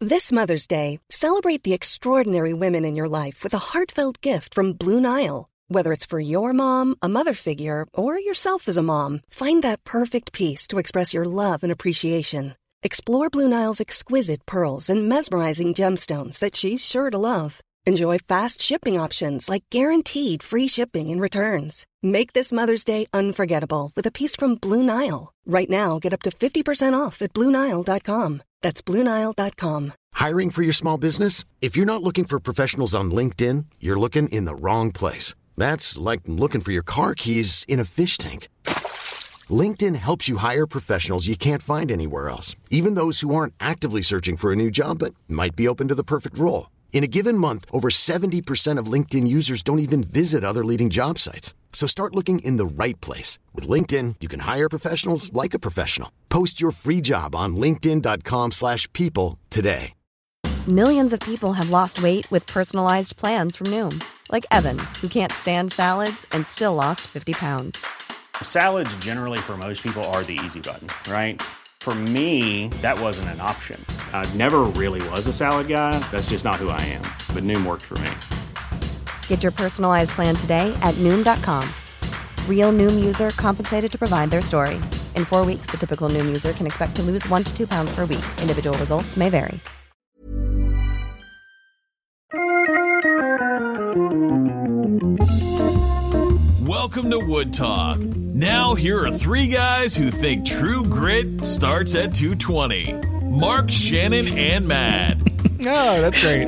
This Mother's Day, celebrate the extraordinary women in your life with a heartfelt gift from Blue Nile. Whether it's for your mom, a mother figure, or yourself as a mom, find that perfect piece to express your love and appreciation. Explore Blue Nile's exquisite pearls and mesmerizing gemstones that she's sure to love. Enjoy fast shipping options like guaranteed free shipping and returns. Make this Mother's Day unforgettable with a piece from Blue Nile. Right now, get up to 50% off at BlueNile.com. That's BlueNile.com. Hiring for your small business? If you're not looking for professionals on LinkedIn, you're looking in the wrong place. That's like looking for your car keys in a fish tank. LinkedIn helps you hire professionals you can't find anywhere else, even those who aren't actively searching for a new job but might be open to the perfect role. In a given month, over 70% of LinkedIn users don't even visit other leading job sites. So start looking in the right place. With LinkedIn, you can hire professionals like a professional. Post your free job on linkedin.com/people today. Millions of people have lost weight with personalized plans from Noom. Like Evan, who can't stand salads and still lost 50 pounds. Salads generally for most people are the easy button, right? For me, that wasn't an option. I never really was a salad guy. That's just not who I am. But Noom worked for me. Get your personalized plan today at Noom.com. Real Noom user compensated to provide their story. In 4 weeks, the typical Noom user can expect to lose 1 to 2 pounds per week. Individual results may vary. Welcome to Wood Talk. Now here are three guys who think true grit starts at 220. Mark, Shannon, and Matt. Oh, that's great.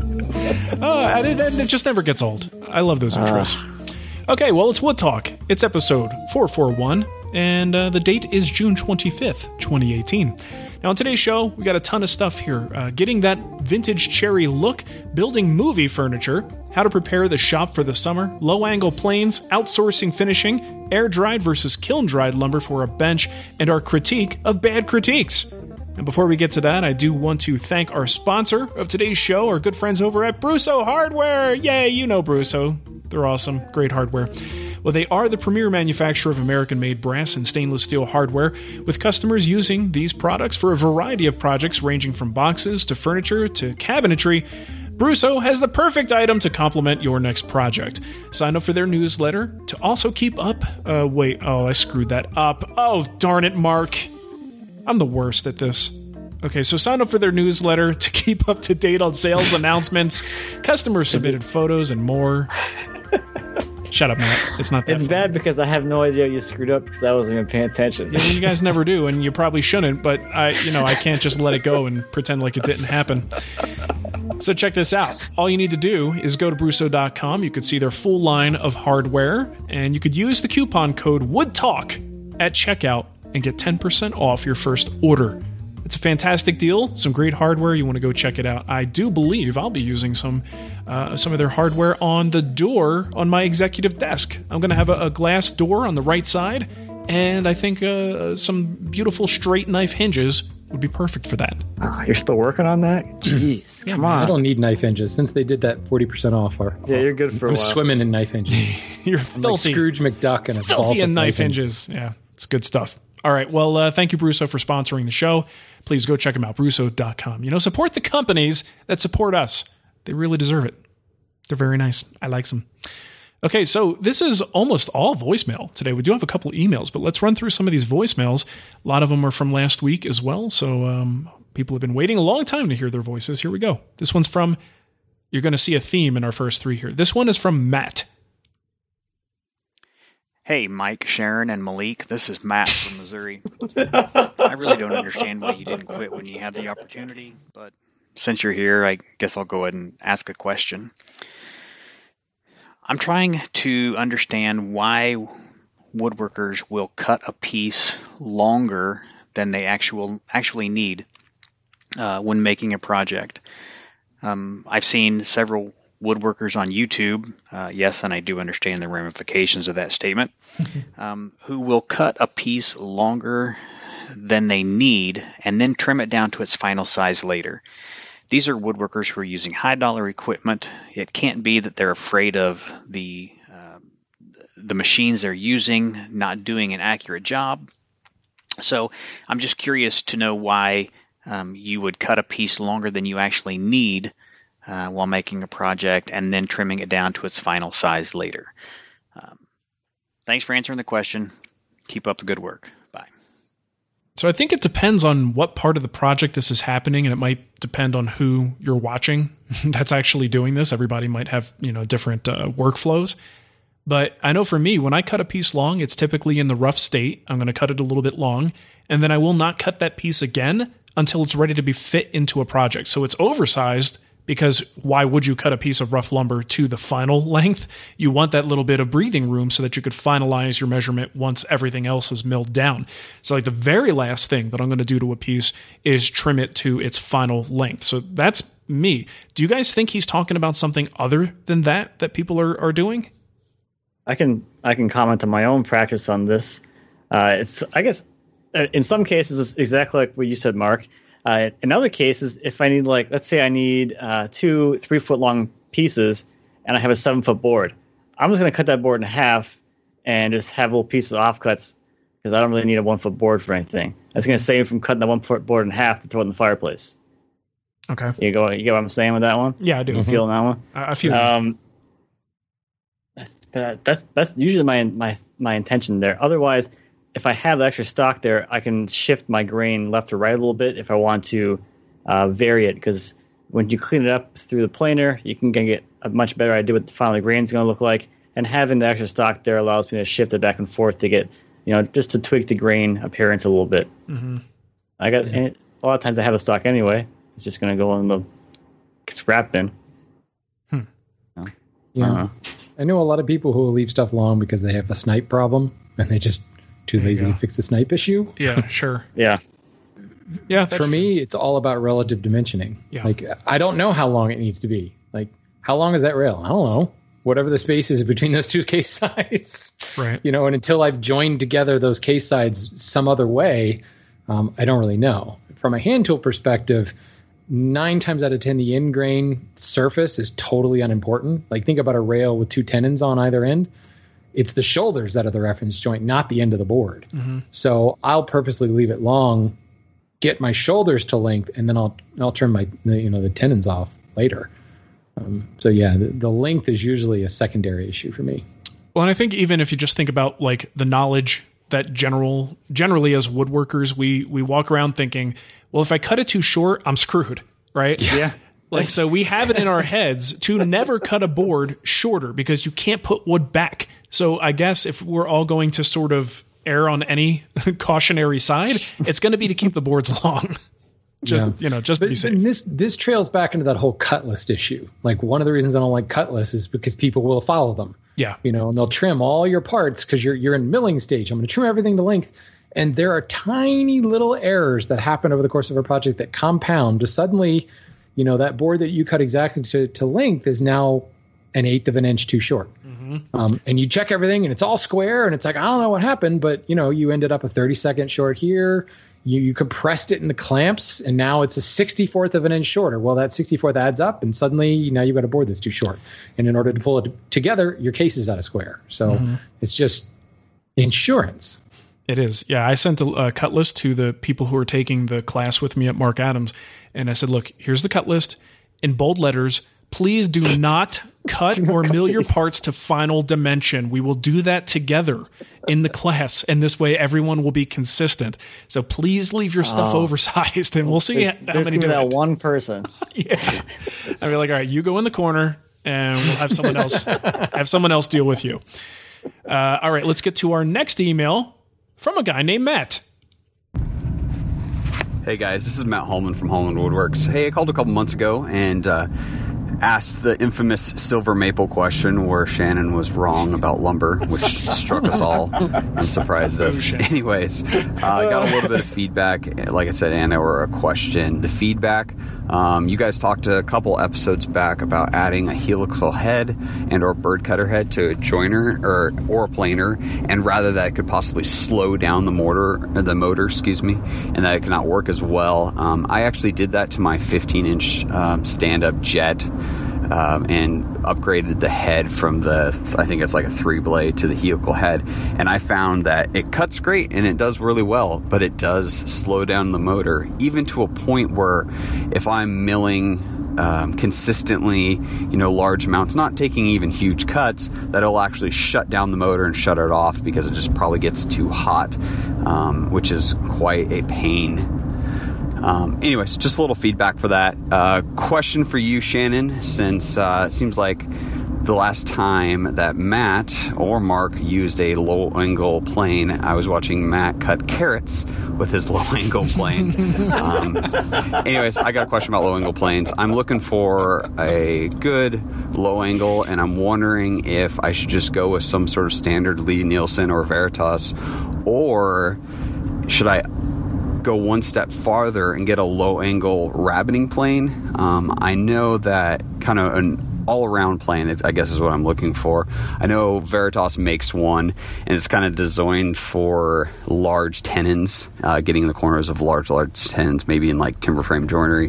It just never gets old. I love those intros. Okay, well, it's Wood Talk. It's episode 441, and the date is June 25th, 2018. Now, on today's show, we got a ton of stuff here. Getting that vintage cherry look, building movie furniture, how to prepare the shop for the summer, low-angle planes, outsourcing finishing, air-dried versus kiln-dried lumber for a bench, and our critique of bad critiques. And before we get to that, I do want to thank our sponsor of today's show, our good friends over at Brusso Hardware. Yay, you know Brusso. They're awesome. Great hardware. Well, they are the premier manufacturer of American-made brass and stainless steel hardware, with customers using these products for a variety of projects ranging from boxes to furniture to cabinetry. Brusso has the perfect item to complement your next project. Sign up for their newsletter to also keep up. I screwed that up. Oh, darn it, Mark. I'm the worst at this. Okay, so sign up for their newsletter to keep up to date on sales announcements, customer-submitted photos, and more. Shut up, Matt. It's not that It's fun. bad because I have no idea you screwed up because I wasn't even paying attention. Yeah, you guys never do, and you probably shouldn't, but I can't just let it go and pretend like it didn't happen. So check this out. All you need to do is go to Brusso.com. You could see their full line of hardware, and you could use the coupon code WOODTALK at checkout and get 10% off your first order. It's a fantastic deal, some great hardware. You want to go check it out. I do believe I'll be using some of their hardware on the door on my executive desk. I'm going to have a glass door on the right side, and I think some beautiful straight knife hinges would be perfect for that. Oh, you're still working on that? Jeez, come on. I don't need knife hinges since they did that 40% off. Yeah, you're good for a I'm while. swimming in knife hinges. You're I'm filthy. like Scrooge McDuck and a ball Filthy of and knife hinges. Yeah, it's good stuff. All right, well, thank you, Brusso, for sponsoring the show. Please go check them out, Brusso.com. Support the companies that support us. They really deserve it. They're very nice. I like them. Okay, so this is almost all voicemail today. We do have a couple emails, but let's run through some of these voicemails. A lot of them are from last week as well, so people have been waiting a long time to hear their voices. Here we go. This one's from, you're going to see a theme in our first three here. This one is from Matt. Hey, Mike, Sharon, and Malik. This is Matt from Missouri. I really don't understand why you didn't quit when you had the opportunity, but since you're here, I guess I'll go ahead and ask a question. I'm trying to understand why woodworkers will cut a piece longer than they actually need when making a project. I've seen several woodworkers on YouTube, yes, and I do understand the ramifications of that statement, who will cut a piece longer than they need and then trim it down to its final size later. These are woodworkers who are using high-dollar equipment. It can't be that they're afraid of the machines they're using not doing an accurate job. So I'm just curious to know why you would cut a piece longer than you actually need while making a project, and then trimming it down to its final size later. Thanks for answering the question. Keep up the good work. Bye. So I think it depends on what part of the project this is happening, and it might depend on who you're watching that's actually doing this. Everybody might have, different workflows. But I know for me, when I cut a piece long, it's typically in the rough state. I'm going to cut it a little bit long, and then I will not cut that piece again until it's ready to be fit into a project. So it's oversized, because why would you cut a piece of rough lumber to the final length? You want that little bit of breathing room so that you could finalize your measurement once everything else is milled down. So like the very last thing that I'm going to do to a piece is trim it to its final length. So that's me. Do you guys think he's talking about something other than that people are doing? I can comment on my own practice on this. It's, I guess, in some cases, it's exactly like what you said, Mark. In other cases, if I need, let's say I need 2 3-foot long pieces and I have a 7-foot board, I'm just going to cut that board in half and just have little pieces of offcuts, because I don't really need a 1-foot board for anything. That's going to save me from cutting the 1-foot board in half to throw it in the fireplace. Okay. You get what I'm saying with that one? Yeah, I do. You feeling that one? I feel that's usually my intention there. Otherwise, if I have the extra stock there, I can shift my grain left or right a little bit if I want to vary it, because when you clean it up through the planer, you can get a much better idea what the final grain is going to look like. And having the extra stock there allows me to shift it back and forth to get, just to tweak the grain appearance a little bit. Mm-hmm. A lot of times I have a stock anyway. It's just going to go in the scrap bin. Yeah. I know a lot of people who will leave stuff long because they have a snipe problem and they just too lazy to fix the snipe issue. Yeah, sure. Yeah. Yeah. For me, it's all about relative dimensioning. Yeah. Like, I don't know how long it needs to be. Like, how long is that rail? I don't know. Whatever the space is between those two case sides. Right. And until I've joined together those case sides some other way, I don't really know. From a hand tool perspective, 9 times out of 10, the end grain surface is totally unimportant. Like, think about a rail with 2 tenons on either end. It's the shoulders that are the reference joint, not the end of the board. Mm-hmm. So I'll purposely leave it long, get my shoulders to length, and then I'll trim the tenons off later. The length is usually a secondary issue for me. Well, and I think even if you just think about like the knowledge that generally as woodworkers, we walk around thinking, well, if I cut it too short, I'm screwed, right? Yeah. So we have it in our heads to never cut a board shorter, because you can't put wood back. So I guess if we're all going to sort of err on any cautionary side, it's going to be to keep the boards long. Just to be safe. This trails back into that whole cut list issue. Like, one of the reasons I don't like cut lists is because people will follow them. Yeah. And they'll trim all your parts because you're in milling stage. I'm going to trim everything to length. And there are tiny little errors that happen over the course of a project that compound to suddenly, that board that you cut exactly to length is now an 1/8 of an inch too short. Mm-hmm. And you check everything and it's all square and it's like, I don't know what happened, but you ended up a 32nd short here. You compressed it in the clamps and now it's a 64th of an inch shorter. Well, that 64th adds up and suddenly now you've got a board that's too short. And in order to pull it together, your case is out of square. So It's just insurance. It is. Yeah. I sent a cut list to the people who are taking the class with me at Mark Adams. And I said, look, here's the cut list in bold letters. Please do not cut or mill your parts to final dimension. We will do that together in the class. And this way everyone will be consistent. So please leave your stuff oversized and we'll see how many do that it. one person. Yeah. I'd be like, all right, you go in the corner and we'll have someone else deal with you. All right, let's get to our next email from a guy named Matt. Hey guys, this is Matt Holman from Holman Woodworks. Hey, I called a couple months ago and asked the infamous silver maple question where Shannon was wrong about lumber, which struck us all and surprised us. Anyways, I got a little bit of feedback, like I said, and/or a question. The feedback, you guys talked a couple episodes back about adding a helical head and or bird cutter head to a joiner or a planer, and rather that could possibly slow down the motor, and that it cannot work as well. I actually did that to my 15-inch stand-up jet and upgraded the head from I think it's like a 3-blade to the helical head, and I found that it cuts great and it does really well, but it does slow down the motor, even to a point where if I'm milling consistently, large amounts, not taking even huge cuts, that it'll actually shut down the motor and shut it off because it just probably gets too hot, which is quite a pain. Anyways, just a little feedback for that. Question for you, Shannon, since it seems like the last time that Matt or Mark used a low-angle plane, I was watching Matt cut carrots with his low-angle plane. Anyways, I got a question about low-angle planes. I'm looking for a good low-angle, and I'm wondering if I should just go with some sort of standard Lie-Nielsen or Veritas, or should I go one step farther and get a low-angle rabbiting plane? I know that kind of an all-around plane, I guess, is what I'm looking for. I know Veritas makes one, and it's kind of designed for large tenons, getting in the corners of large tenons, maybe in like timber frame joinery.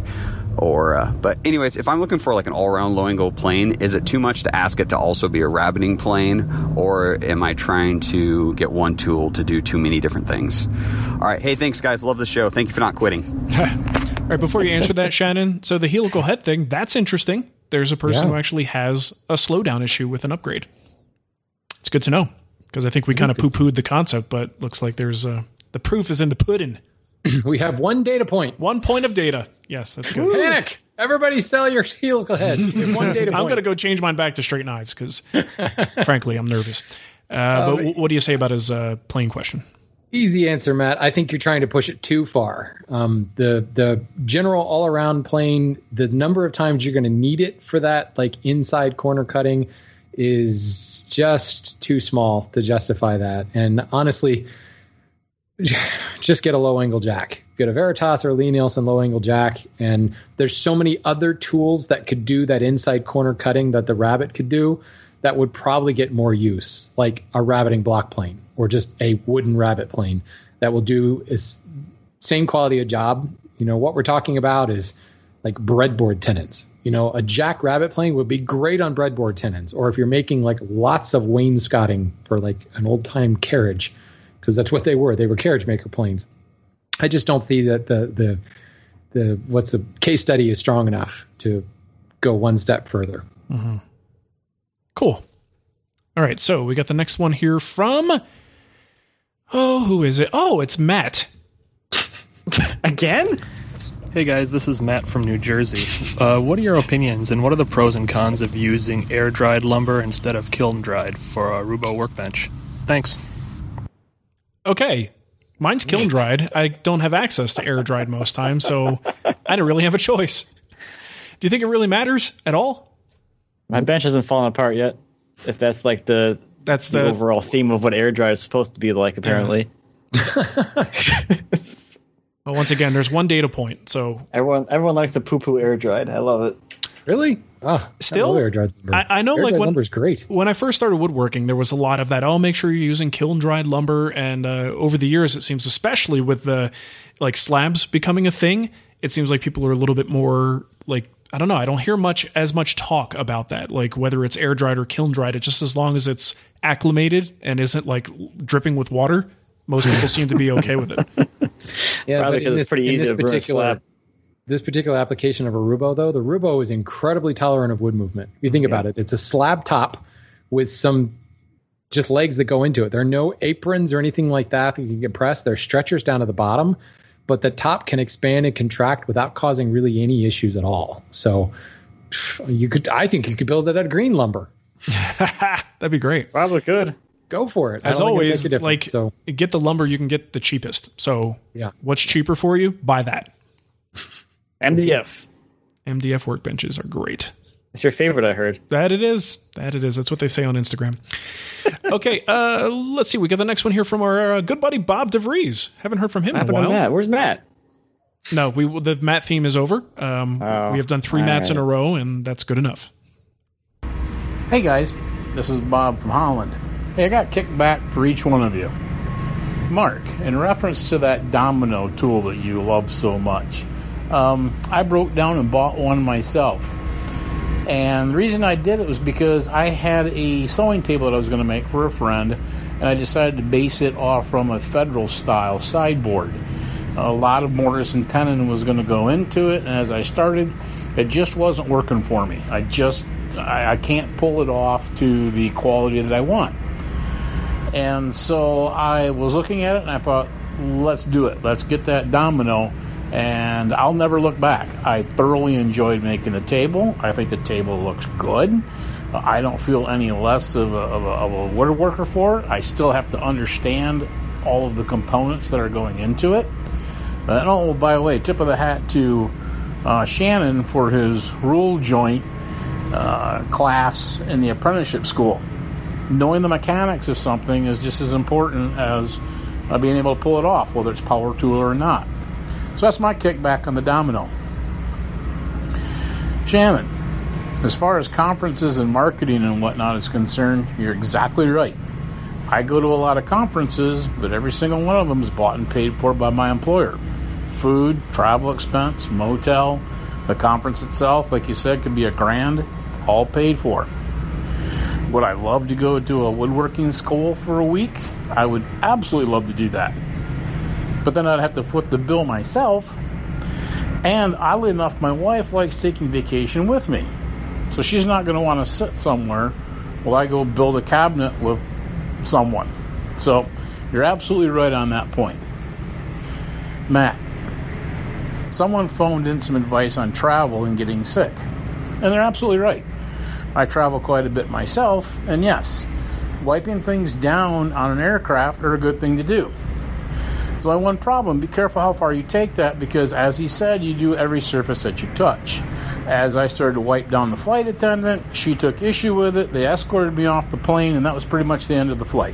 But anyways, if I'm looking for like an all-around low-angle plane, is it too much to ask it to also be a rabbiting plane, or am I trying to get one tool to do too many different things? All right, hey, thanks guys, love the show. Thank you for not quitting. All right, before you answer that, Shannon, so the helical head thing, that's interesting. There's a person who actually has a slowdown issue with an upgrade. It's good to know, because I think we kind of poo-pooed the concept, but looks like there's the proof is in the pudding. We have one data point. 1 point of data. Yes, that's good. Panic! Everybody sell your helical heads. We have one data point. I'm going to go change mine back to straight knives because, frankly, I'm nervous. But what do you say about his plane question? Easy answer, Matt. I think you're trying to push it too far. The general all-around plane, the number of times you're going to need it for that, like inside corner cutting, is just too small to justify that. And honestly, just get a low-angle jack. Get a Veritas or a Lie-Nielsen low-angle jack, and there's so many other tools that could do that inside corner cutting that the Rabbit could do that would probably get more use, like a rabbiting block plane or just a wooden Rabbit plane that will do is same quality of job. What we're talking about is like breadboard tenons. A jack Rabbit plane would be great on breadboard tenons, or if you're making like lots of wainscoting for like an old-time carriage, because that's what they were. They were carriage maker planes. I just don't see that the case study is strong enough to go one step further. Mm-hmm. Cool. All right, so we got the next one here from, who is it? Oh, it's Matt. Again? Hey guys, this is Matt from New Jersey. What are your opinions, and what are the pros and cons of using air-dried lumber instead of kiln-dried for a Roubo workbench? Thanks. Okay. Mine's kiln-dried. I don't have access to air-dried most times, so I don't really have a choice. Do you think it really matters at all? My bench hasn't fallen apart yet. If that's like the overall theme of what air dry is supposed to be like, apparently. Well, once again, there's one data point. So everyone likes to poo-poo air dried. I love it. Really? Still, air dried lumber. I know, like lumber's great. When I first started woodworking, there was a lot of that. Oh, make sure you're using kiln dried lumber. And over the years, it seems, especially with the like slabs becoming a thing, it seems like people are a little bit more like, I don't know. I don't hear as much talk about that. Like whether it's air dried or kiln dried, it just as long as it's acclimated and isn't like dripping with water, most people seem to be okay with it. Yeah, probably because it's pretty easy to ruin a slab. This particular application of a Roubo, though, the Roubo is incredibly tolerant of wood movement. If you think about it, it's a slab top with some just legs that go into it. There are no aprons or anything like that you can get pressed. There's stretchers down to the bottom, but the top can expand and contract without causing really any issues at all. So I think you could build it out of green lumber. That'd be great. Probably could. Go for it. As always, get the lumber you can get the cheapest. So what's cheaper for you? Buy that. MDF workbenches are great. It's your favorite, I heard. That it is. That's what they say on Instagram. Okay, let's see. We got the next one here from our good buddy Bob DeVries. Haven't heard from him in a while. Matt? Where's Matt? No, the Matt theme is over. We have done 3 Matts in a row, and that's good enough. Hey guys, this is Bob from Holland. Hey, I got kickback for each one of you. Mark, in reference to that domino tool that you love so much, I broke down and bought one myself. And the reason I did it was because I had a sewing table that I was going to make for a friend, and I decided to base it off from a Federal-style sideboard. A lot of mortise and tenon was going to go into it, and as I started, it just wasn't working for me. I can't pull it off to the quality that I want. And so I was looking at it, and I thought, let's do it. Let's get that domino, and I'll never look back. I thoroughly enjoyed making the table. I think the table looks good. I don't feel any less of a woodworker for it. I still have to understand all of the components that are going into it. And oh, by the way, tip of the hat to Shannon for his rule joint class in the apprenticeship school. Knowing the mechanics of something is just as important as being able to pull it off, whether it's power tool or not. So that's my kickback on the domino. Shannon, as far as conferences and marketing and whatnot is concerned, you're exactly right. I go to a lot of conferences, but every single one of them is bought and paid for by my employer. Food, travel expense, motel, the conference itself, like you said, could be $1,000, all paid for. Would I love to go to a woodworking school for a week? I would absolutely love to do that. But then I'd have to foot the bill myself. And oddly enough, my wife likes taking vacation with me. So she's not going to want to sit somewhere while I go build a cabinet with someone. So you're absolutely right on that point. Matt, someone phoned in some advice on travel and getting sick. And they're absolutely right. I travel quite a bit myself, and yes, wiping things down on an aircraft are a good thing to do. There's only one problem. Be careful how far you take that, because as he said, you do every surface that you touch. As I started to wipe down the flight attendant, she took issue with it. They escorted me off the plane, and that was pretty much the end of the flight.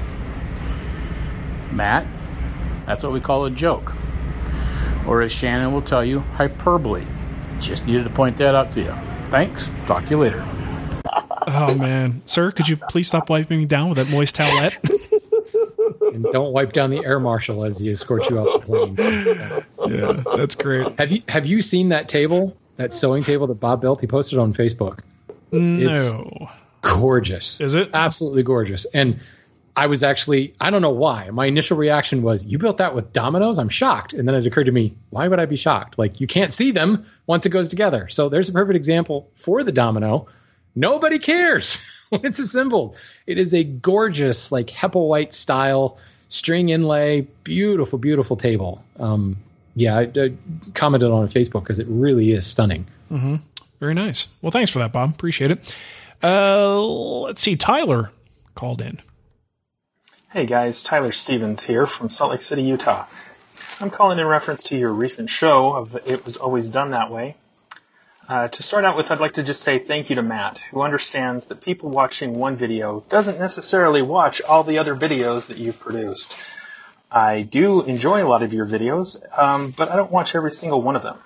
Matt, that's what we call a joke. Or as Shannon will tell you, hyperbole. Just needed to point that out to you. Thanks. Talk to you later. Oh, man. Sir, could you please stop wiping me down with that moist towelette? And don't wipe down the air marshal as he escorts you off the plane. Yeah, that's great. Have you seen that table, that sewing table that Bob built? He posted on Facebook. No. It's gorgeous. Is it? Absolutely gorgeous. And I was actually, I don't know why. My initial reaction was, you built that with dominoes? I'm shocked. And then it occurred to me, why would I be shocked? Like, you can't see them once it goes together. So there's a perfect example for the domino. Nobody cares when it's assembled. It is a gorgeous, like Hepplewhite style string inlay, beautiful, beautiful table. I commented on Facebook because it really is stunning. Mm-hmm. Very nice. Well, thanks for that, Bob. Appreciate it. Let's see. Tyler called in. Hey guys, Tyler Stevens here from Salt Lake City, Utah. I'm calling in reference to your recent show of It Was Always Done That Way. To start out with, I'd like to just say thank you to Matt, who understands that people watching one video doesn't necessarily watch all the other videos that you've produced. I do enjoy a lot of your videos, but I don't watch every single one of them.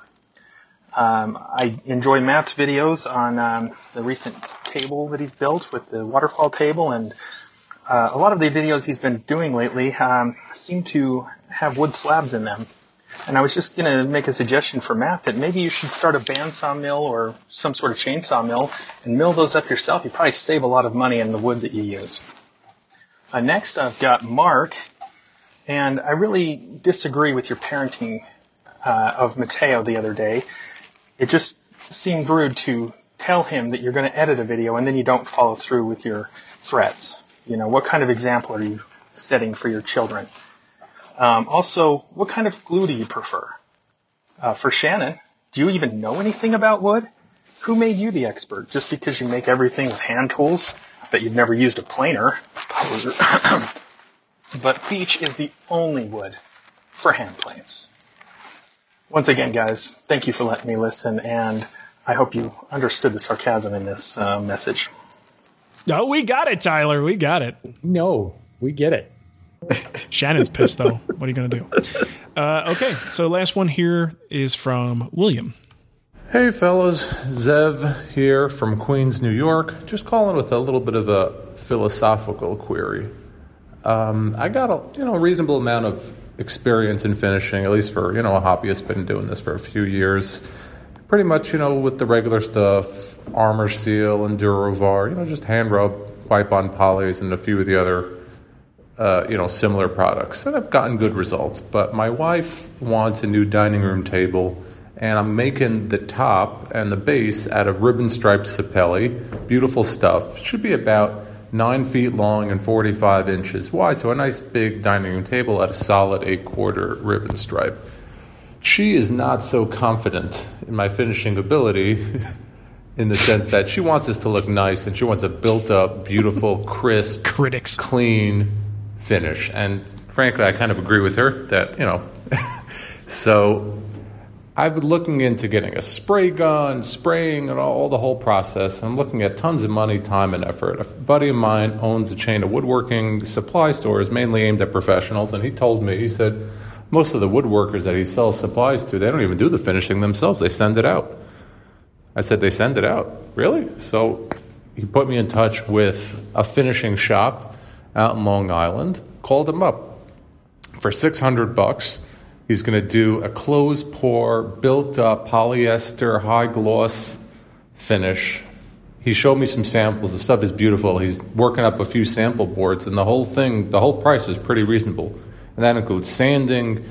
I enjoy Matt's videos on the recent table that he's built with the waterfall table, and a lot of the videos he's been doing lately seem to have wood slabs in them. And I was just going to make a suggestion for Matt that maybe you should start a bandsaw mill or some sort of chainsaw mill and mill those up yourself. You probably save a lot of money in the wood that you use. Next, I've got Mark, and I really disagree with your parenting of Mateo the other day. It just seemed rude to tell him that you're going to edit a video and then you don't follow through with your threats. You know, what kind of example are you setting for your children? Also, what kind of glue do you prefer? For Shannon, do you even know anything about wood? Who made you the expert? Just because you make everything with hand tools, that you've never used a planer. But beech is the only wood for hand planes. Once again, guys, thank you for letting me listen, and I hope you understood the sarcasm in this message. Oh, we got it, Tyler. We got it. No, we get it. Shannon's pissed, though. What are you going to do? Okay, so last one here is from William. Hey, fellas. Zev here from Queens, New York. Just calling with a little bit of a philosophical query. I got a reasonable amount of experience in finishing, at least for, a hobbyist. Been doing this for a few years. pretty much, with the regular stuff, Armor Seal, Endurovar, just hand rub, wipe on polys, and a few of the other, similar products. And I've gotten good results. But my wife wants a new dining room table, and I'm making the top and the base out of ribbon-striped sapelli. Beautiful stuff. It should be about 9 feet long and 45 inches wide, so a nice big dining room table at a solid 8/4 ribbon stripe. She is not so confident in my finishing ability in the sense that she wants this to look nice and she wants a built-up, beautiful, crisp, clean finish. And frankly, I kind of agree with her that, so I've been looking into getting a spray gun, spraying, and all the whole process. I'm looking at tons of money, time, and effort. A buddy of mine owns a chain of woodworking supply stores mainly aimed at professionals, and he said, most of the woodworkers that he sells supplies to, they don't even do the finishing themselves. They send it out. I said, they send it out? Really? So he put me in touch with a finishing shop out in Long Island, called him up. For $600, he's going to do a closed pour, built-up polyester, high-gloss finish. He showed me some samples. The stuff is beautiful. He's working up a few sample boards, and the whole price is pretty reasonable. And that includes sanding,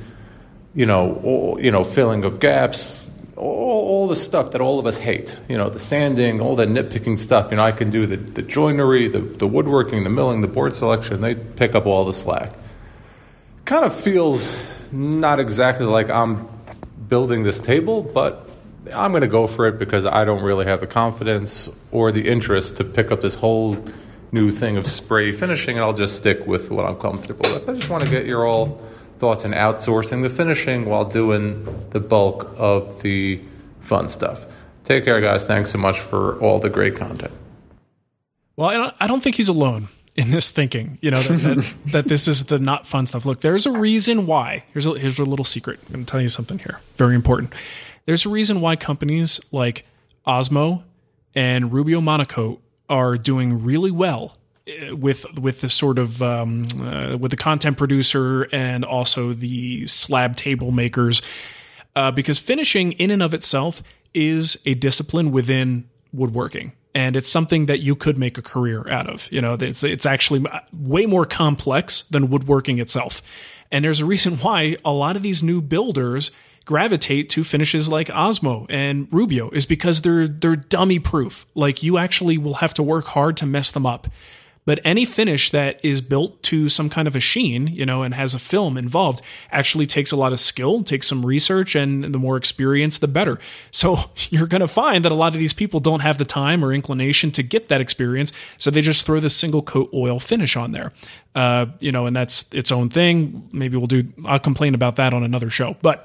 filling of gaps, all the stuff that all of us hate. The sanding, all the nitpicking stuff. I can do the joinery, the woodworking, the milling, the board selection. They pick up all the slack. Kind of feels not exactly like I'm building this table, but I'm going to go for it because I don't really have the confidence or the interest to pick up this whole new thing of spray finishing, and I'll just stick with what I'm comfortable with. I just want to get your all thoughts on outsourcing the finishing while doing the bulk of the fun stuff. Take care, guys. Thanks so much for all the great content. Well, I don't think he's alone in this thinking, that this is the not fun stuff. Look, there's a reason why. Here's a little secret. I'm going to tell you something here. Very important. There's a reason why companies like Osmo and Rubio Monaco are doing really well with the sort of with the content producer and also the slab table makers, because finishing in and of itself is a discipline within woodworking. And it's something that you could make a career out of. It's actually way more complex than woodworking itself. And there's a reason why a lot of these new builders gravitate to finishes like Osmo and Rubio, is because they're dummy proof. Like, you actually will have to work hard to mess them up. But any finish that is built to some kind of a sheen, and has a film involved, actually takes a lot of skill, takes some research, and the more experience, the better. So you're going to find that a lot of these people don't have the time or inclination to get that experience, so they just throw this single coat oil finish on there. And that's its own thing. Maybe I'll complain about that on another show. But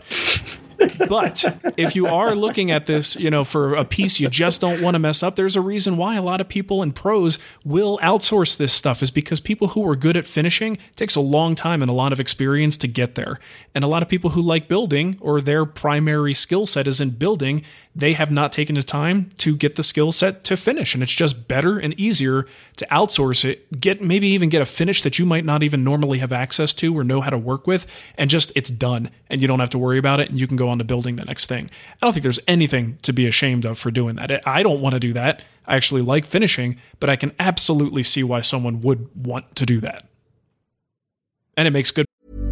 if you are looking at this, for a piece you just don't want to mess up, there's a reason why a lot of people and pros will outsource this stuff, is because people who are good at finishing, takes a long time and a lot of experience to get there. And a lot of people who like building, or their primary skill set is in building, they have not taken the time to get the skill set to finish. And it's just better and easier to outsource it, maybe even get a finish that you might not even normally have access to or know how to work with, and just it's done and you don't have to worry about it, and you can go on to building the next thing. I don't think there's anything to be ashamed of for doing that. I don't want to do that. I actually like finishing, but I can absolutely see why someone would want to do that. And it makes good.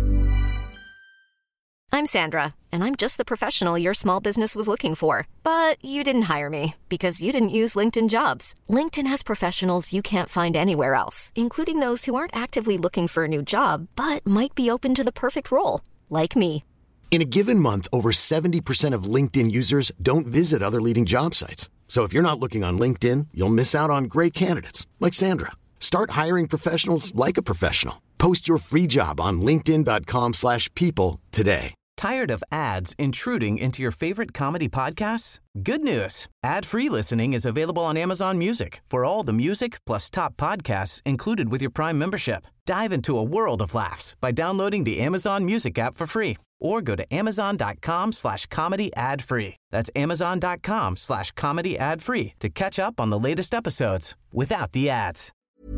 I'm Sandra, and I'm just the professional your small business was looking for. But you didn't hire me because you didn't use LinkedIn Jobs. LinkedIn has professionals you can't find anywhere else, including those who aren't actively looking for a new job, but might be open to the perfect role, like me. In a given month, over 70% of LinkedIn users don't visit other leading job sites. So if you're not looking on LinkedIn, you'll miss out on great candidates like Sandra. Start hiring professionals like a professional. Post your free job on linkedin.com/people today. Tired of ads intruding into your favorite comedy podcasts? Good news. Ad-free listening is available on Amazon Music for all the music plus top podcasts included with your Prime membership. Dive into a world of laughs by downloading the Amazon Music app for free, or go to amazon.com/comedy ad-free. That's amazon.com/comedy ad-free to catch up on the latest episodes without the ads.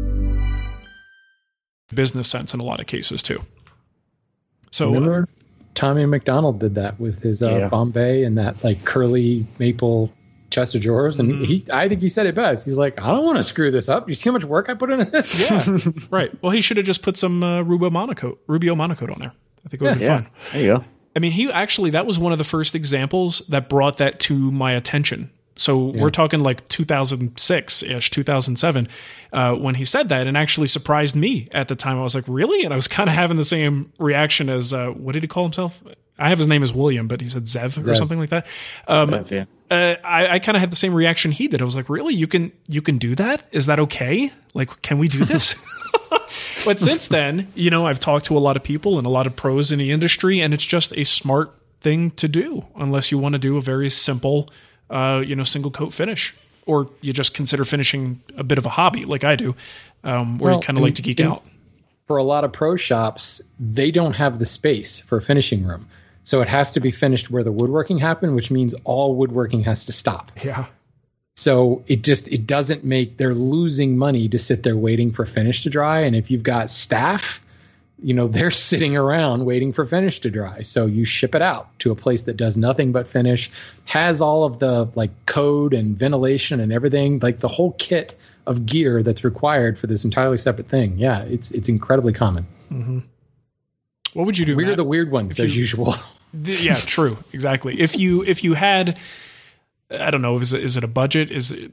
Business sense in a lot of cases too. So Tommy McDonald did that with his Bombay and that like curly maple chest of drawers. And I think he said it best. He's like, I don't want to screw this up. You see how much work I put into this? Yeah. Right. Well, he should have just put some Rubio Monocoat on there. I think it would have been fun. There you go. I mean, that was one of the first examples that brought that to my attention. So we're talking like 2006-ish, 2007, when he said that, and actually surprised me at the time. I was like, really? And I was kind of having the same reaction as, what did he call himself? I have his name as William, but he said Zev or something like that. Zev, yeah. I kind of had the same reaction he did. I was like, really? You can do that? Is that okay? Like, can we do this? But since then, I've talked to a lot of people and a lot of pros in the industry, and it's just a smart thing to do unless you want to do a very simple single coat finish, or you just consider finishing a bit of a hobby like I do, where you kind of like to geek out. For a lot of pro shops, they don't have the space for a finishing room. So it has to be finished where the woodworking happened, which means all woodworking has to stop. Yeah. So it doesn't they're losing money to sit there waiting for finish to dry. And if you've got staff, they're sitting around waiting for finish to dry. So you ship it out to a place that does nothing but finish, has all of the like code and ventilation and everything, like the whole kit of gear that's required for this entirely separate thing. Yeah, it's incredibly common. Mm-hmm. What would you do? We're Matt, the weird ones as usual. Yeah, true. Exactly. If you had, I don't know, is it a budget?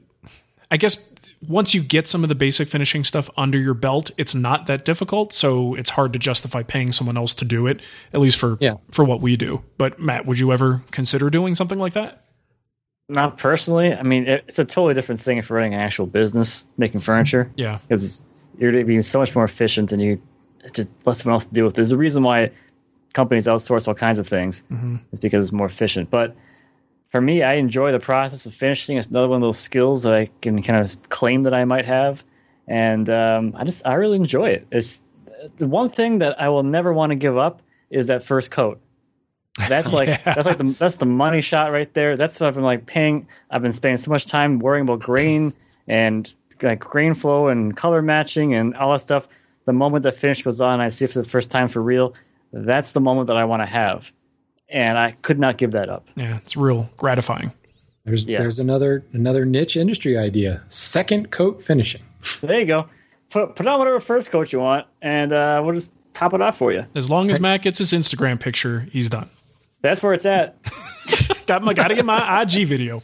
I guess once you get some of the basic finishing stuff under your belt, it's not that difficult. So it's hard to justify paying someone else to do it, at least for what we do. But Matt, would you ever consider doing something like that? Not personally. I mean, it's a totally different thing if you're running an actual business, making furniture. Yeah. Because you're being so much more efficient and you to let someone else deal with it. There's a reason why companies outsource all kinds of things. Mm-hmm. It's because it's more efficient. But for me, I enjoy the process of finishing. It's another one of those skills that I can kind of claim that I might have. And I really enjoy it. It's the one thing that I will never want to give up is that first coat. That's like that's the money shot right there. That's what I've been like paying. I've been spending so much time worrying about grain and like grain flow and color matching and all that stuff. The moment the finish goes on, I see it for the first time for real. That's the moment that I want to have, and I could not give that up. Yeah, it's real gratifying. There's another niche industry idea: second coat finishing. There you go. Put on whatever first coat you want, and we'll just top it off for you. As long as Matt gets his Instagram picture, he's done. That's where it's at. Got to get my IG video.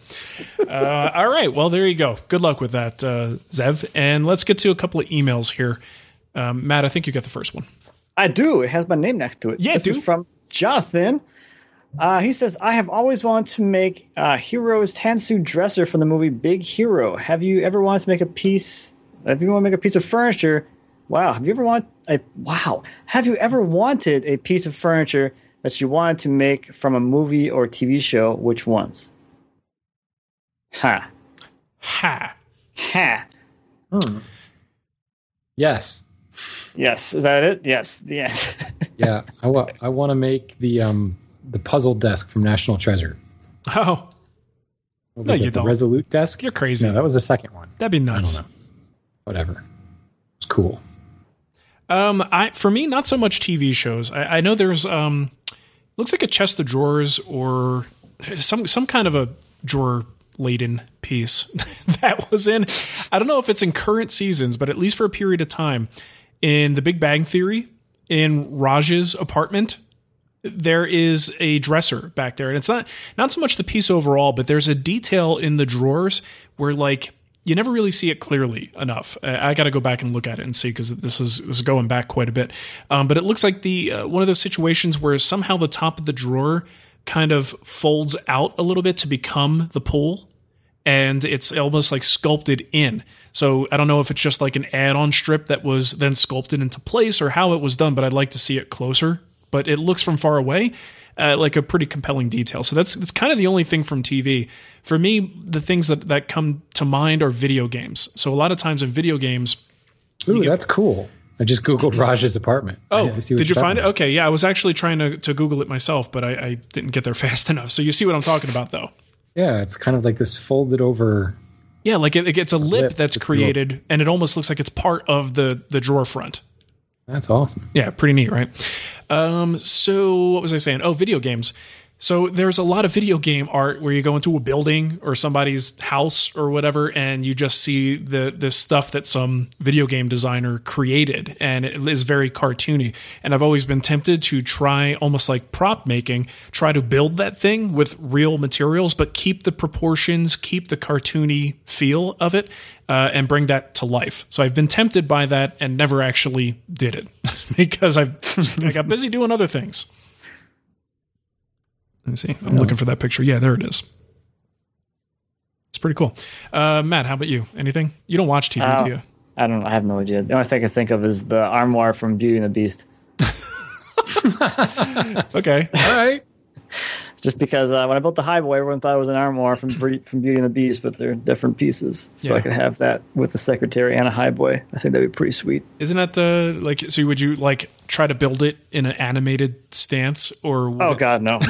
All right. Well, there you go. Good luck with that, Zev. And let's get to a couple of emails here. Matt, I think you got the first one. I do. It has my name next to it. Yeah, this is from Jonathan. He says, I have always wanted to make Hero's Tansu dresser from the movie Big Hero. Have you ever wanted to make a piece? If you want to make a piece of furniture, Have you ever wanted a piece of furniture that you wanted to make from a movie or TV show? Which ones? Ha. Yes. Yes. Is that it? Yes. The end. Yeah. I want to make the puzzle desk from National Treasure. Oh. No, you don't. The Resolute desk? You're crazy. No, that was the second one. That'd be nuts. I don't know. Whatever. It's cool. For me, not so much TV shows. I know there's looks like a chest of drawers or some kind of a drawer laden piece that was in. I don't know if it's in current seasons, but at least for a period of time in The Big Bang Theory, in Raj's apartment, there is a dresser back there, and it's not so much the piece overall, but there's a detail in the drawers where like you never really see it clearly enough. I got to go back and look at it and see because this is going back quite a bit. But it looks like the one of those situations where somehow the top of the drawer kind of folds out a little bit to become the pull, and it's almost like sculpted in. So I don't know if it's just like an add-on strip that was then sculpted into place or how it was done, but I'd like to see it closer. But it looks from far away like a pretty compelling detail. So that's kind of the only thing from TV. For me, the things that come to mind are video games. So a lot of times in video games... Ooh, that's cool. I just Googled Raj's apartment. Oh, did you find it? Okay, yeah, I was actually trying to Google it myself, but I didn't get there fast enough. So you see what I'm talking about, though. Yeah, it's kind of like this folded over... Yeah, like it gets a lip that's created, and it almost looks like it's part of the drawer front. That's awesome. Yeah, pretty neat, right? So what was I saying? Oh, video games. So there's a lot of video game art where you go into a building or somebody's house or whatever, and you just see the stuff that some video game designer created, and it is very cartoony. And I've always been tempted to try, almost like prop making, try to build that thing with real materials, but keep the proportions, keep the cartoony feel of it, and bring that to life. So I've been tempted by that and never actually did it because I got busy doing other things. Let me see. I'm looking for that picture. Yeah, there it is. It's pretty cool. Matt, how about you? Anything? You don't watch TV, do you? I don't. I have no idea. The only thing I can think of is the armoire from Beauty and the Beast. Okay. All right. Just because when I built the Highboy, everyone thought it was an armoire from Beauty and the Beast, but they're different pieces. So I could have that with the Secretary and a Highboy. I think that'd be pretty sweet. Isn't that so would you try to build it in an animated stance or? God, no.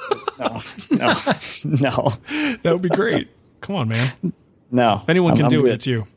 That would be great. Come on, man. No. If anyone can do it, it's you.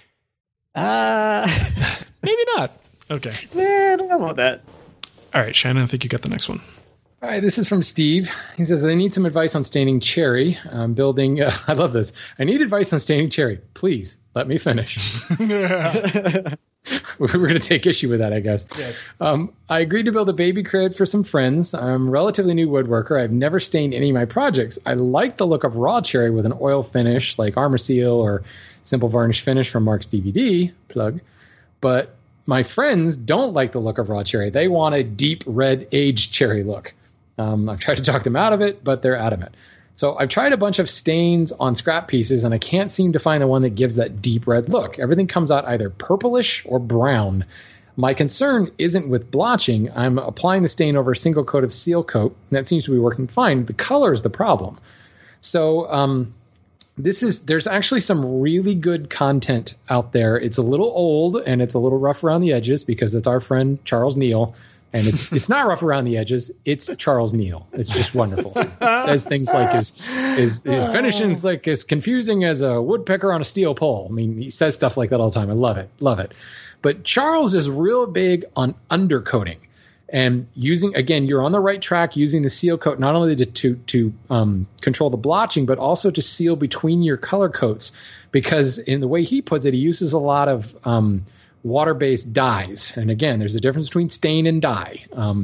Maybe not. Okay. I don't know about that. All right, Shannon, I think you got the next one. All right, this is from Steve. He says, I need some advice on staining cherry. I'm building, I love this. I need advice on staining cherry. Please, let me finish. We're going to take issue with that, I guess. Yes. I agreed to build a baby crib for some friends. I'm a relatively new woodworker. I've never stained any of my projects. I like the look of raw cherry with an oil finish like Armor Seal or Simple Varnish Finish from Mark's DVD, plug. But my friends don't like the look of raw cherry. They want a deep red aged cherry look. I've tried to talk them out of it, but they're adamant. So I've tried a bunch of stains on scrap pieces, and I can't seem to find the one that gives that deep red look. Everything comes out either purplish or brown. My concern isn't with blotching. I'm applying the stain over a single coat of seal coat, and that seems to be working fine. The color is the problem. So there's actually some really good content out there. It's a little old, and it's a little rough around the edges because it's our friend Charles Neal. And it's not rough around the edges. It's Charles Neal. It's just wonderful. It says things like his finishing is like as confusing as a woodpecker on a steel pole. I mean, he says stuff like that all the time. I love it. Love it. But Charles is real big on undercoating and using, again, you're on the right track using the seal coat, not only to control the blotching, but also to seal between your color coats. Because in the way he puts it, he uses a lot of water-based dyes. And again, there's a difference between stain and dye.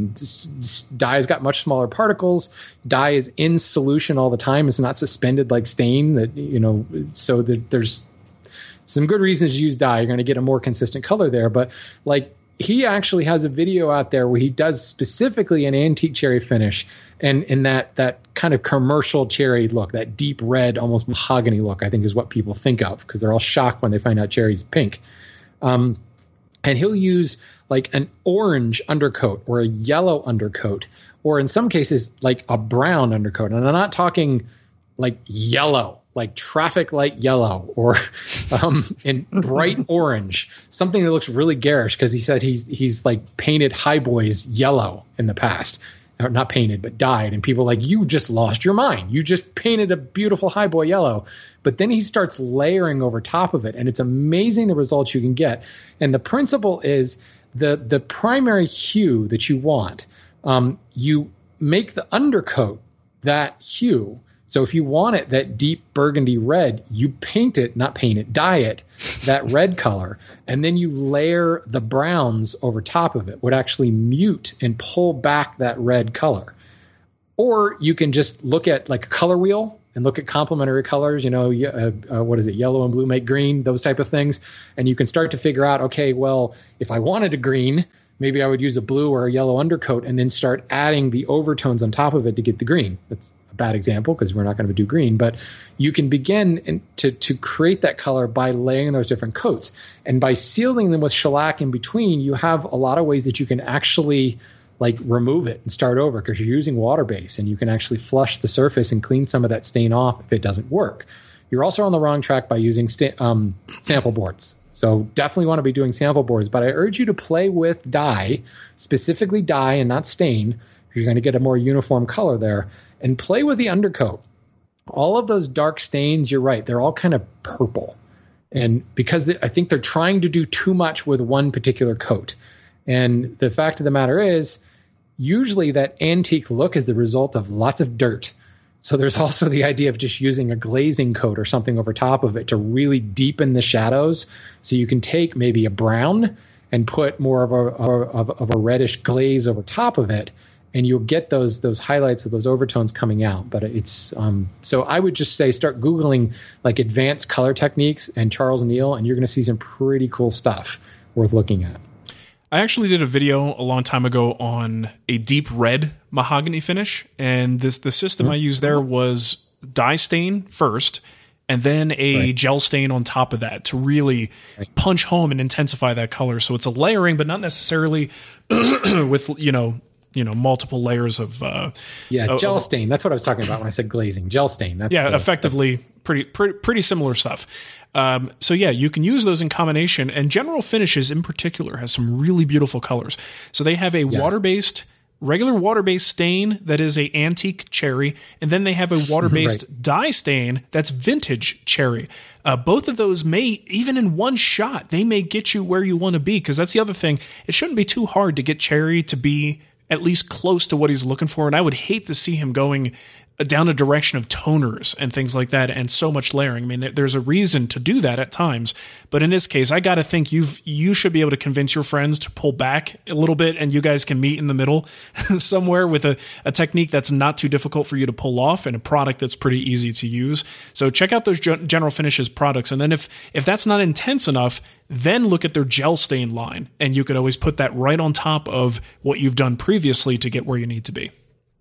Dye's got much smaller particles. Dye is in solution all the time. It's not suspended like stain. So there's some good reasons to use dye. You're going to get a more consistent color there. But like he actually has a video out there where he does specifically an antique cherry finish and in that kind of commercial cherry look, that deep red, almost mahogany look, I think is what people think of because they're all shocked when they find out cherry's pink. And he'll use like an orange undercoat or a yellow undercoat, or in some cases, like a brown undercoat. And I'm not talking like yellow, like traffic light yellow, or in bright orange, something that looks really garish because he said he's like painted Highboys yellow in the past. Or not painted, but dyed. And people are like, you just lost your mind. You just painted a beautiful Highboy yellow. But then he starts layering over top of it. And it's amazing the results you can get. And the principle is the primary hue that you want. You make the undercoat that hue. So if you want it that deep burgundy red, you dye it that red color. And then you layer the browns over top of it, would actually mute and pull back that red color. Or you can just look at like a color wheel and look at complementary colors, what is it? Yellow and blue make green, those type of things. And you can start to figure out, okay, well, if I wanted a green, maybe I would use a blue or a yellow undercoat and then start adding the overtones on top of it to get the green. That's a bad example because we're not going to do green, but you can begin to create that color by layering those different coats. And by sealing them with shellac in between, you have a lot of ways that you can actually like remove it and start over because you're using water base and you can actually flush the surface and clean some of that stain off if it doesn't work. You're also on the wrong track by using sample boards. So definitely want to be doing sample boards, but I urge you to play with dye, specifically dye and not stain. You're going to get a more uniform color there, and play with the undercoat. All of those dark stains, you're right, they're all kind of purple. And because I think they're trying to do too much with one particular coat. And the fact of the matter is, usually that antique look is the result of lots of dirt. So there's also the idea of just using a glazing coat or something over top of it to really deepen the shadows. So you can take maybe a brown and put more of a reddish glaze over top of it, and you'll get those highlights of those overtones coming out. But it's so I would just say start Googling like advanced color techniques and Charles Neal, and you're going to see some pretty cool stuff worth looking at. I actually did a video a long time ago on a deep red mahogany finish, and the system I used there was dye stain first, and then a gel stain on top of that to really punch home and intensify that color. So it's a layering, but not necessarily with multiple layers of gel stain. That's what I was talking about when I said glazing. Gel stain. Effectively pretty similar stuff. So you can use those in combination, and General Finishes in particular has some really beautiful colors. So they have a regular water-based stain that is a antique cherry, and then they have a water-based dye stain that's vintage cherry. Both of those may, even in one shot, they may get you where you want to be, because that's the other thing. It shouldn't be too hard to get cherry to be at least close to what he's looking for, and I would hate to see him going down a direction of toners and things like that and so much layering. I mean, there's a reason to do that at times, but in this case, I got to think you should be able to convince your friends to pull back a little bit, and you guys can meet in the middle somewhere with a technique that's not too difficult for you to pull off and a product that's pretty easy to use. So check out those General Finishes products, and then if that's not intense enough, then look at their gel stain line, and you could always put that right on top of what you've done previously to get where you need to be.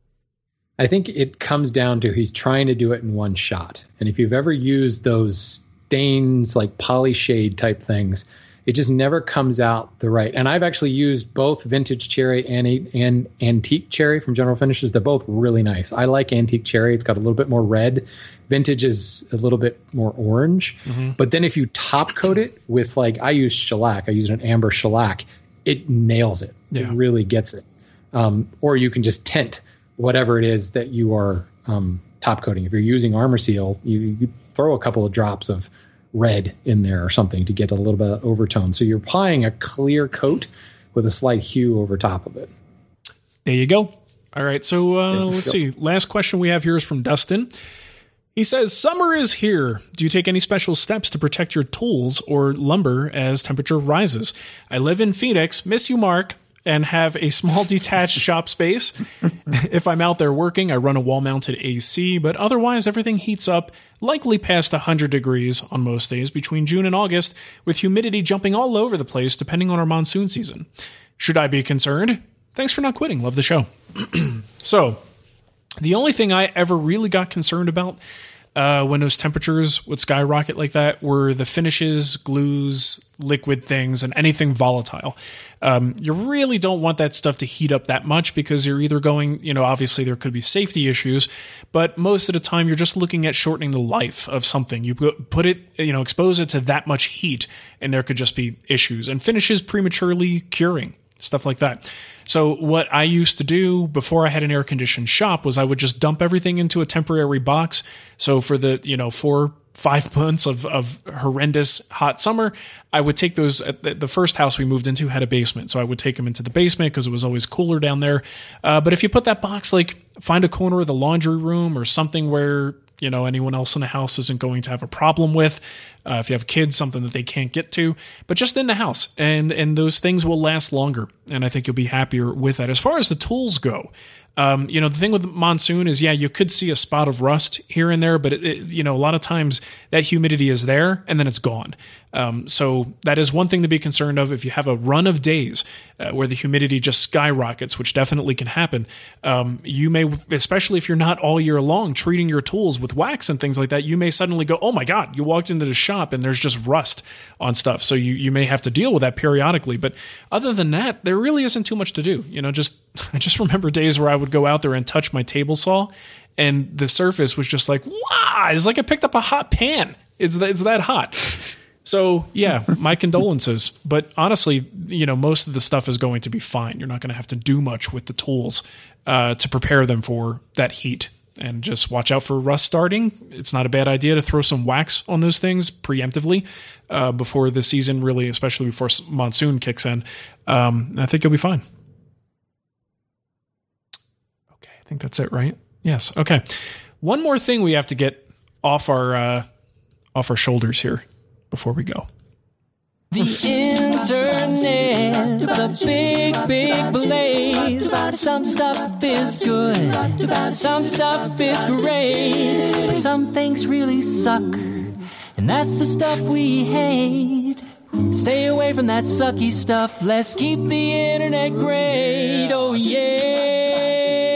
I think it comes down to he's trying to do it in one shot. And if you've ever used those stains like polyshade type things, it just never comes out the right. And I've actually used both vintage cherry and antique cherry from General Finishes. They're both really nice. I like antique cherry. It's got a little bit more red. Vintage is a little bit more orange. Mm-hmm. But then if you top coat it with, like, I use shellac. I use an amber shellac. It nails it. Yeah. It really gets it. Or you can just tint whatever it is that you are top coating. If you're using Armor Seal, you throw a couple of drops of red in there or something to get a little bit of overtone. So you're applying a clear coat with a slight hue over top of it. There you go. All right. So let's see. Last question we have here is from Dustin. He says, summer is here. Do you take any special steps to protect your tools or lumber as temperature rises? I live in Phoenix. Miss you, Mark. And have a small detached shop space. If I'm out there working, I run a wall-mounted AC, but otherwise everything heats up, likely past 100 degrees on most days between June and August, with humidity jumping all over the place depending on our monsoon season. Should I be concerned? Thanks for not quitting. Love the show. So, the only thing I ever really got concerned about when those temperatures would skyrocket like that were the finishes, glues, liquid things, and anything volatile. You really don't want that stuff to heat up that much because you're either going, obviously there could be safety issues, but most of the time you're just looking at shortening the life of something. You put it, expose it to that much heat, and there could just be issues. And finishes prematurely curing, stuff like that. So what I used to do before I had an air-conditioned shop was I would just dump everything into a temporary box. So for the, 4-5 months of horrendous hot summer, I would take those. The first house we moved into had a basement. So I would take them into the basement because it was always cooler down there. But if you put that box, find a corner of the laundry room or something where, anyone else in the house isn't going to have a problem with. If you have kids, something that they can't get to, but just in the house, and those things will last longer, and I think you'll be happier with that. As far as the tools go, the thing with monsoon is, you could see a spot of rust here and there, but a lot of times that humidity is there and then it's gone. So that is one thing to be concerned of. If you have a run of days where the humidity just skyrockets, which definitely can happen, you may, especially if you're not all year long treating your tools with wax and things like that, you may suddenly go, oh my God, you walked into the shop and there's just rust on stuff. So you may have to deal with that periodically. But other than that, there really isn't too much to do. I just remember days where I would go out there and touch my table saw and the surface was just like, wow, it's like I picked up a hot pan. It's that hot. So, my condolences. But honestly, most of the stuff is going to be fine. You're not going to have to do much with the tools to prepare them for that heat and just watch out for rust starting. It's not a bad idea to throw some wax on those things preemptively before the season, really, especially before monsoon kicks in. I think you'll be fine. Okay, I think that's it, right? Yes. Okay. One more thing we have to get off our shoulders here before we go. The internet's a big, big blaze. Some stuff is good, some stuff is great, but some things really suck, and that's the stuff we hate. Stay away from that sucky stuff. Let's keep the internet great. Oh yeah.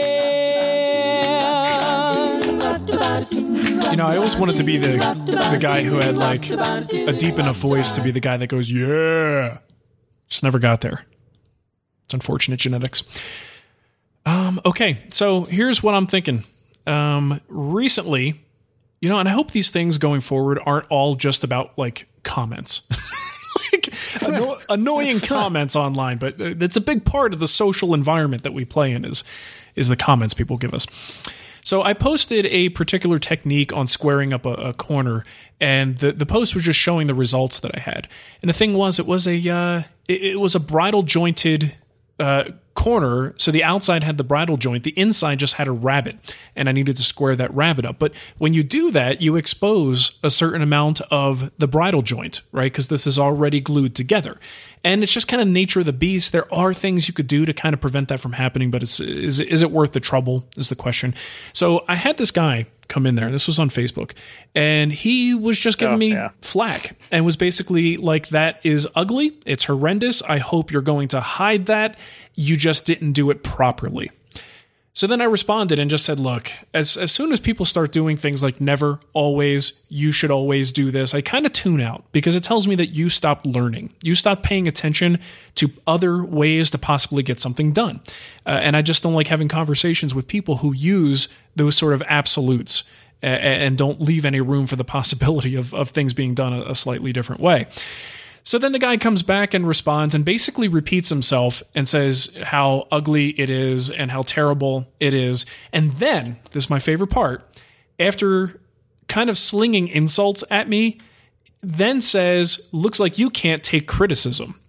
You know, I always wanted to be the guy who had like a deep enough voice to be the guy that goes, yeah. Just never got there. It's unfortunate genetics. Okay, so here's what I'm thinking. Recently, you know, and I hope these things going forward aren't all just about like comments. Like annoying comments online, but it's a big part of the social environment that we play in is the comments people give us. So I posted a particular technique on squaring up a corner, and the post was just showing the results that I had. And the thing was, it was a bridle jointed corner. So the outside had the bridle joint, the inside just had a rabbet, and I needed to square that rabbet up. But when you do that, you expose a certain amount of the bridle joint, right? Because this is already glued together. And it's just kind of nature of the beast. There are things you could do to kind of prevent that from happening, but is it worth the trouble is the question. So I had this guy come in there. This was on Facebook, and he was just giving me flack and was basically like, that is ugly. It's horrendous. I hope you're going to hide that. You just didn't do it properly. So then I responded and just said, look, as soon as people start doing things like never, always, you should always do this, I kind of tune out, because it tells me that you stopped learning. You stopped paying attention to other ways to possibly get something done. And I just don't like having conversations with people who use those sort of absolutes and don't leave any room for the possibility of things being done a slightly different way. So then the guy comes back and responds and basically repeats himself and says how ugly it is and how terrible it is. And then, this is my favorite part, after kind of slinging insults at me, then says, looks like you can't take criticism.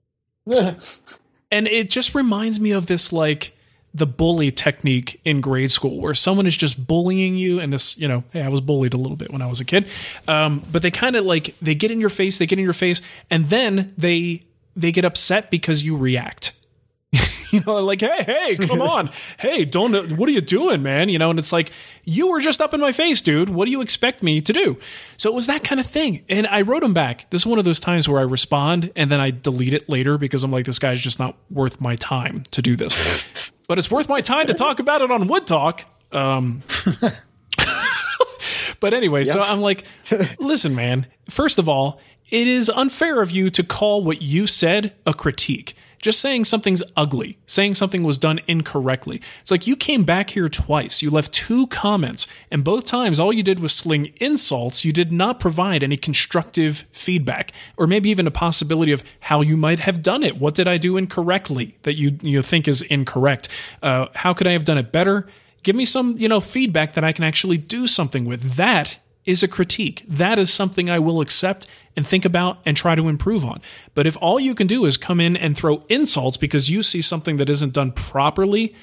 And it just reminds me of this, like, the bully technique in grade school where someone is just bullying you. And this, you know, hey, I was bullied a little bit when I was a kid. But they kind of like, they get in your face, and then they get upset because you react. You know, like, hey, come on. Hey, what are you doing, man? You know, and it's like, you were just up in my face, dude. What do you expect me to do? So it was that kind of thing. And I wrote him back. This is one of those times where I respond and then I delete it later because I'm like, this guy's just not worth my time to do this. But it's worth my time to talk about it on Wood Talk. But anyway, So I'm like, listen, man, first of all, it is unfair of you to call what you said a critique. Just saying something's ugly, saying something was done incorrectly. It's like you came back here twice. You left 2 comments, and both times all you did was sling insults. You did not provide any constructive feedback, or maybe even a possibility of how you might have done it. What did I do incorrectly that you think is incorrect? How could I have done it better? Give me some, feedback that I can actually do something with. That is a critique. That is something I will accept and think about and try to improve on. But if all you can do is come in and throw insults because you see something that isn't done properly,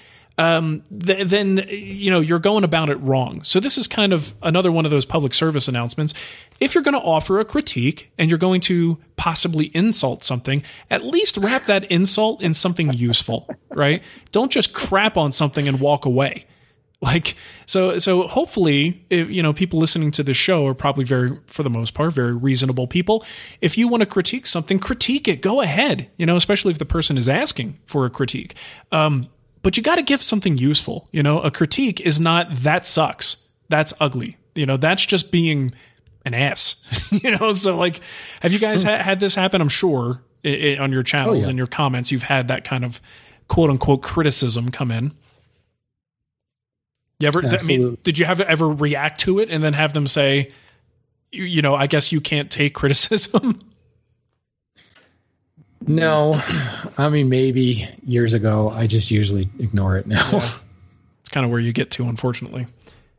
then you're going about it wrong. So this is kind of another one of those public service announcements. If you're going to offer a critique and you're going to possibly insult something, at least wrap that insult in something useful, right? Don't just crap on something and walk away. Like, so hopefully, if, people listening to this show are probably for the most part, very reasonable people. If you want to critique something, critique it. Go ahead, especially if the person is asking for a critique. But you got to give something useful. A critique is not, that sucks, that's ugly. That's just being an ass. So like, have you guys had this happen? I'm sure on your channels and your comments, you've had that kind of quote unquote criticism come in. You ever? Absolutely. I mean, did you ever react to it and then have them say, I guess you can't take criticism? No, I mean, maybe years ago. I just usually ignore it now. Yeah. It's kind of where you get to, unfortunately.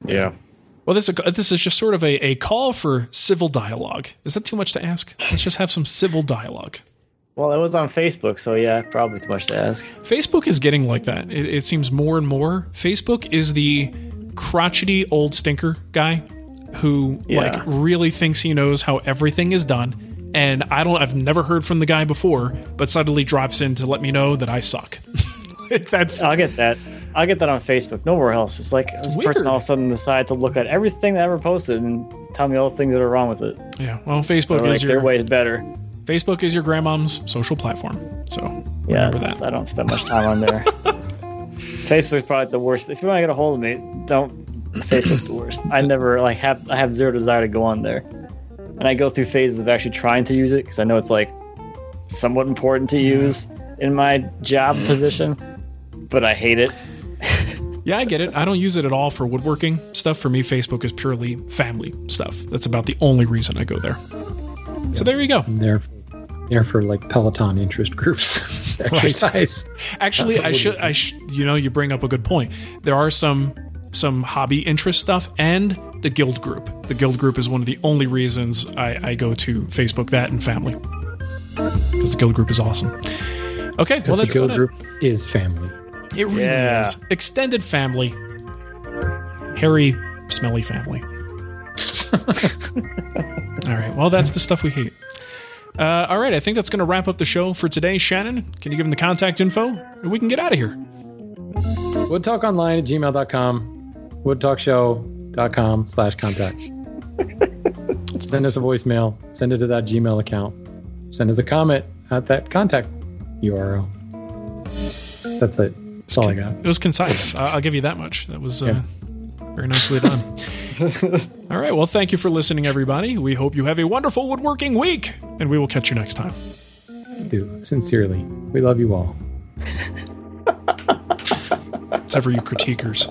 Yeah. Well, this is just sort of a call for civil dialogue. Is that too much to ask? Let's just have some civil dialogue. Well, it was on Facebook, so yeah, probably too much to ask. Facebook is getting like that. It seems more and more. Facebook is the crotchety old stinker guy who like really thinks he knows how everything is done. And I've never heard from the guy before, but suddenly drops in to let me know that I suck. I'll get that. I'll get that on Facebook. Nowhere else. It's like this person all of a sudden decide to look at everything that I ever posted and tell me all the things that are wrong with it. Yeah. Well, Facebook is their way is better. Facebook is your grandmom's social platform. So remember that. I don't spend much time on there. Facebook's probably the worst. If you want to get a hold of me, Facebook's the worst. I never I have zero desire to go on there. And I go through phases of actually trying to use it because I know it's like somewhat important to use in my job position, but I hate it. Yeah, I get it. I don't use it at all for woodworking stuff. For me, Facebook is purely family stuff. That's about the only reason I go there. Yep. So there you go. They're for like Peloton interest groups, exercise. Right. Actually, I should. You bring up a good point. There are some hobby interest stuff and the guild group. The guild group is one of the only reasons I go to Facebook, that and family, because the guild group is awesome. Okay, well, the guild group is family. It really is. Extended family. Hairy, smelly family. All right. Well, that's the stuff we hate. All right. I think that's going to wrap up the show for today. Shannon, can you give them the contact info? And we can get out of here. woodtalkonline@gmail.com. woodtalkshow.com/contact. Send us a voicemail. Send it to that Gmail account. Send us a comment at that contact URL. That's it. That's all I got. It was concise. I'll give you that much. That was very nicely done. All right. Well, thank you for listening, everybody. We hope you have a wonderful woodworking week, and we will catch you next time. I do. Sincerely. We love you all. Except for you critiquers.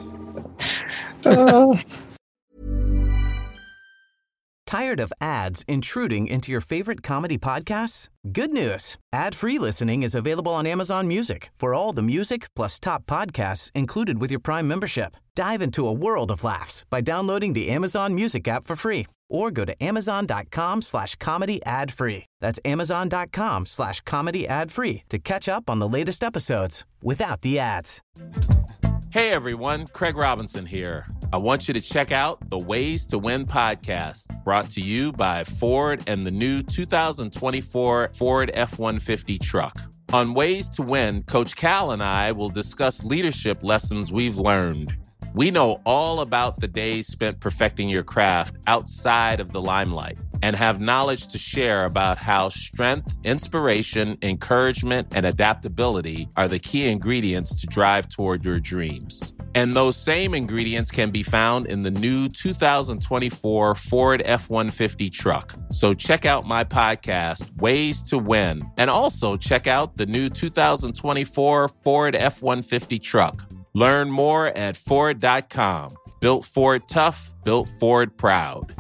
Tired of ads intruding into your favorite comedy podcasts? Good news. Ad-free listening is available on Amazon Music for all the music plus top podcasts included with your Prime membership. Dive into a world of laughs by downloading the Amazon Music app for free or go to amazon.com/comedy ad-free. That's amazon.com/comedy ad-free to catch up on the latest episodes without the ads. Hey everyone, Craig Robinson here. I want you to check out the Ways to Win podcast, brought to you by Ford and the new 2024 Ford F-150 truck. On Ways to Win, Coach Cal and I will discuss leadership lessons we've learned. We know all about the days spent perfecting your craft outside of the limelight and have knowledge to share about how strength, inspiration, encouragement, and adaptability are the key ingredients to drive toward your dreams. And those same ingredients can be found in the new 2024 Ford F-150 truck. So check out my podcast, Ways to Win, and also check out the new 2024 Ford F-150 truck. Learn more at Ford.com. Built Ford tough, built Ford proud.